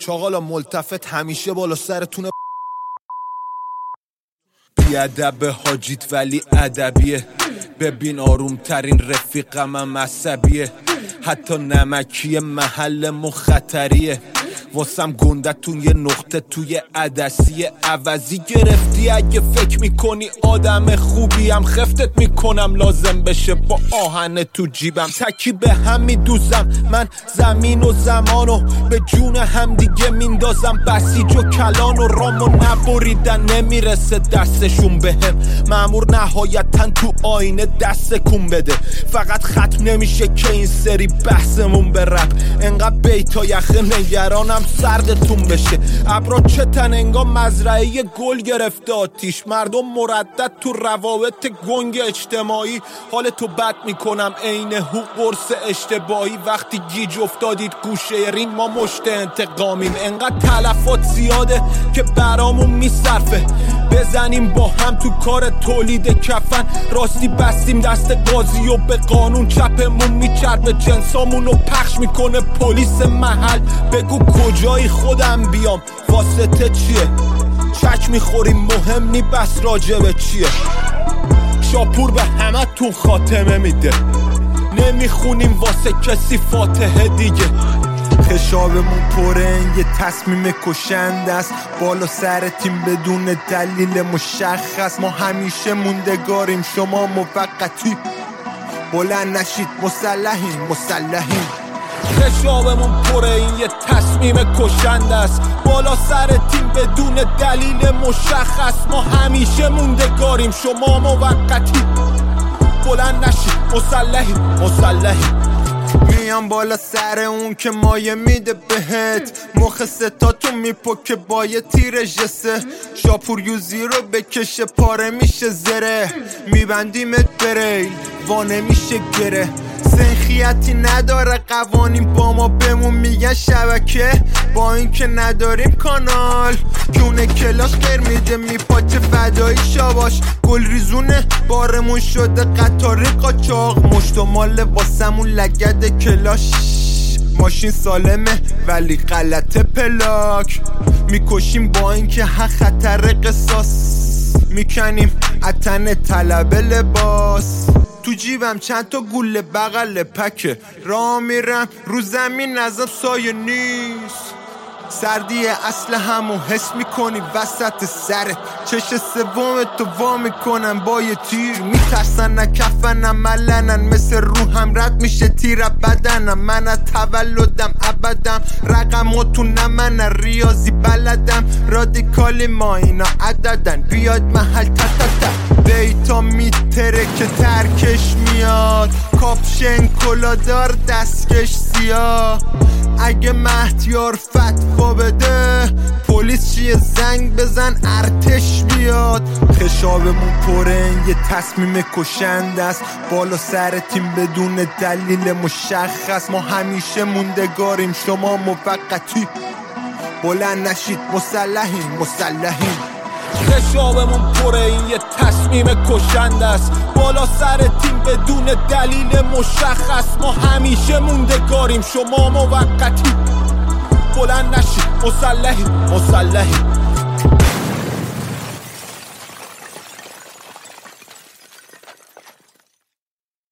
چاقالا ملتفت همیشه بالا سرتونه. بیادب حاجیت ولی ادبیه، ببین آروم ترین رفیقم هم عصبیه، حتی نمکی محل خطریه، واسم گندتون یه نقطه توی عدسیه. عوضی گرفتی اگه فکر میکنی آدم خوبیم، خفتت میکنم لازم بشه با آهن تو جیبم. تکی به هم میدوزم من زمین و زمانو، به جون هم دیگه میندازم بسیج و کلان و رامو نبریدن نمیرسه دستشون بهم. مامور نهایتا تو آینه دست کن بده، فقط ختم نمیشه که این سری بحثمون به رپ. انقدر بیتا یخه نگرانم سردتون بشه. ابرا چتن انگار مزرعه گل گرفته آتیش، مردم مردد تو روابط گنگ اجتماعی. حال تو بد میکنم عین هو قرص اشتباهی. وقتی گیج افتادید گوشه رین ما مشت انتقامیم. انقدر تلفات زیاده که برامون میصرفه، بزنیم با هم تو کار تولید کفن. راستی بستیم دست قاضی و به قانون چپمون میچربه، جنسامونو پخش میکنه پلیس محل. بگو کجایی خودم بیام، واسطه چیه؟ چک میخوریم مهم نی بس راجبه چیه؟ شاپور به همه تو خاتمه میده، نمیخونیم واسه کسی فاتحه دیگه. خشابمون پره یه تصمیم کشنده است، بالا سر تیم بدون دلیل مشخص. ما همیشه موندگاریم شما موقتی، بلند نشید مسلحیم. خشابمون پره این یه تصمیم کشنده است، بالا سر تیم بدون دلیل مشخص. ما همیشه موندگاریم شما موقتی، بلند نشید مسلحیم. میام بالا سر اون که مایه میده بهت، مخ ستاتون میپکه با یه تیر جسه. شاپور یوزی رو بکشه پاره میشه زره، میبندیمت بریل وانه میشه گره. سنخیتی نداره قوانین با ما بمون میگن شبکه، با این که نداریم کانال. کونه کلاش غیر میده میپاچه فدایی شاباش، گل ریزونه بارمون شده قطاری قاچاق. مشت و مال واسمون لگد کلاش، ماشین سالمه ولی غلطه پلاک. میکشیم با این که حق خطر قصاص، میکنیم اتن طلب لباس. تو جیبم چند تا گوله بغل پکه، راه میرم رو زمین ازم سایه نیست. سردی اصل همو حس میکنی وسط سرت، چش سومت تو وا میکنن با یه تیر. میترسن نکفنم ملنن، مثل روحم رد میشه تیر بدنم. من از تولدم ابدم رقم تو نمن، ریاضی بلدم رادیکالی ما اینا عددن. بیاد محل دیتا میتره که ترکش میاد، کاپشن کلادار دستکش سیاه. اگه مهدیار فتوا بده پلیس چیه زنگ بزن ارتش بیاد. خشابمون پره یه تصمیم کشنده است، بالا سر تیم بدون دلیل مشخص. ما همیشه موندگاریم شما موقتی، بلند نشید مسلحیم. خشابمون پره این یه تصمیم کشنده است، بالا سر تیم بدون دلیل مشخص. ما همیشه موندگاریم شما موقتی، بلند نشید مسلحیم.